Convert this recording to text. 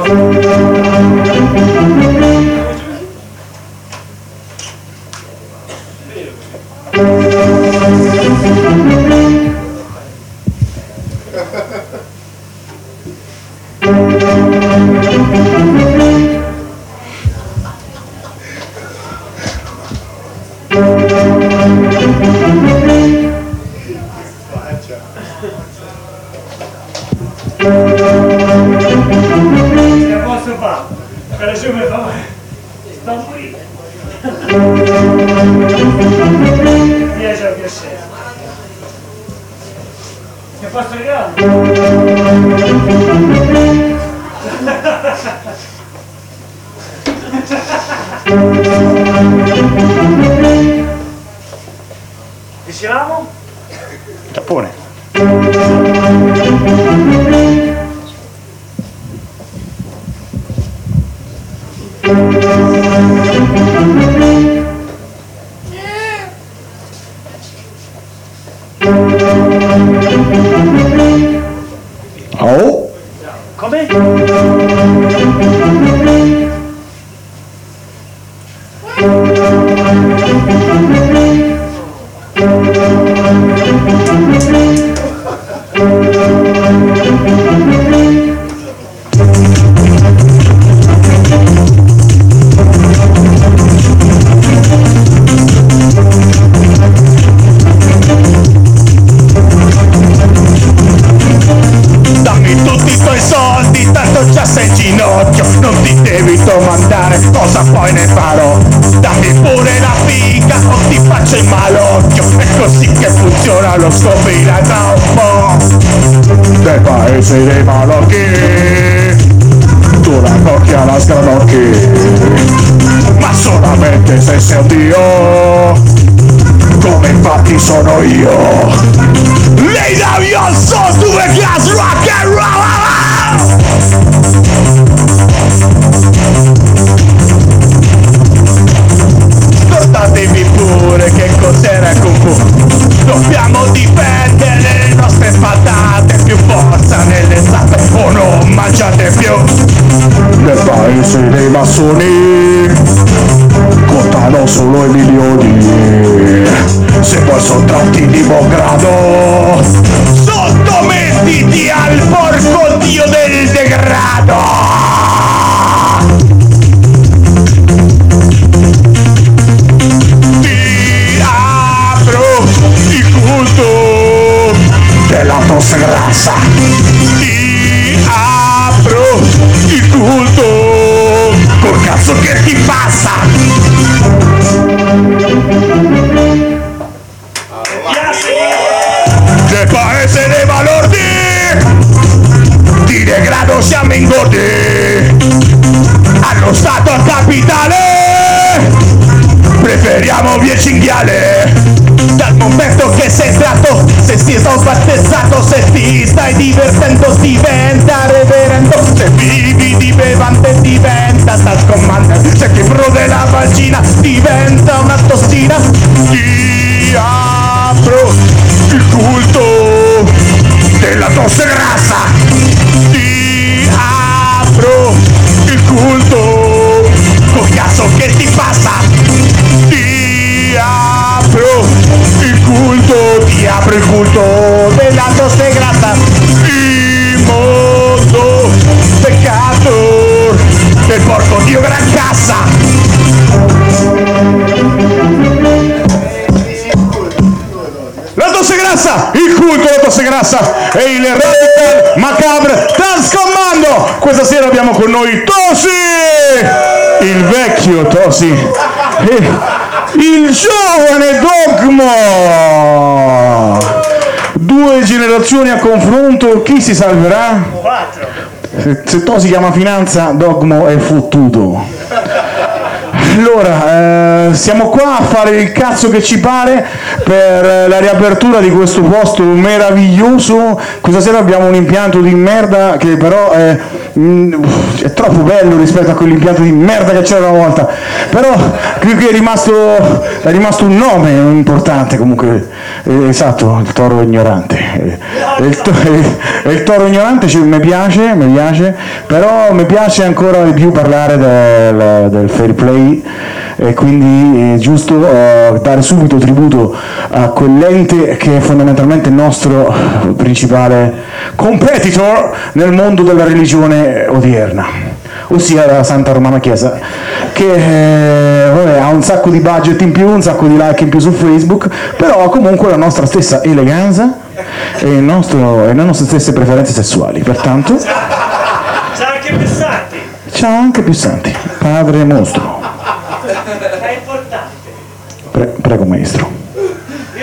Se posso fare, per esempio mi fa sto qui. Piace a piacere. Che posso dicevamo? Giappone. Oh? Come? Dammi tutti i tuoi soldi, tanto già sei in ginocchio. Non ti devi domandare cosa poi ne farò. Dammi pure la figa o ti faccio il malocchio. È così che funziona, lo scoprirai tra un po'. Del paese dei malocchi tu la cocchia la sgranocchi, ma solamente se sei un dio, come infatti sono io. Lay down your soul to a gas rock and roll. Scordatevi pure che cos'era il Kung Fu. Dobbiamo difendere le nostre patate, più forza nelle zappe o non mangiate più. Nel paese dei massoni contano solo i milioni. Se vuoi sottratti di buon grado, sottomettiti al porco dio del degrado. Ti apro il culto della tosse grassa. Ti apro il culto col cazzo che ti passa. Nel paese dei balordi di degrado siamo ingordi. Allo stato capitale preferiamo via cinghiale. Dal momento che sei entrato, se si è sbattezzato, se ti stai divertendo diventa reverendo. Se vivi di bevande diventa stas commander. Se ti prode la vagina diventa una tossina. Ti apro il culto della tosse grassa. Ti apro il culto col cazzo che ti passa. Ti apro il culto, ti apro il culto della tosse grassa. Immondo peccato del porco dio gran cassa. La tosse grassa, il culto della tosse grassa e il Radical Macabre Dance Commando. Questa sera abbiamo con noi Tosi, il vecchio Tosi, e il giovane Dogmo. Due generazioni a confronto, chi si salverà? 4. Se Tosi chiama finanza, Dogmo è fottuto. Allora, siamo qua a fare il cazzo che ci pare per la riapertura di questo posto meraviglioso. Questa sera abbiamo un impianto di merda che però è è troppo bello rispetto a quell'impianto di merda che c'era una volta, però qui è rimasto un nome importante comunque, esatto, il toro ignorante. Il toro ignorante mi piace, però mi piace ancora di più parlare del fair play, e quindi è giusto dare subito tributo a quell'ente che è fondamentalmente il nostro principale competitor nel mondo della religione odierna, ossia la Santa Romana Chiesa, che ha un sacco di budget in più, un sacco di like in più su Facebook, però ha comunque la nostra stessa eleganza e le nostre stesse preferenze sessuali, pertanto C'ha anche più santi. c'ha anche più santi, padre mostro. È importante. Prego maestro.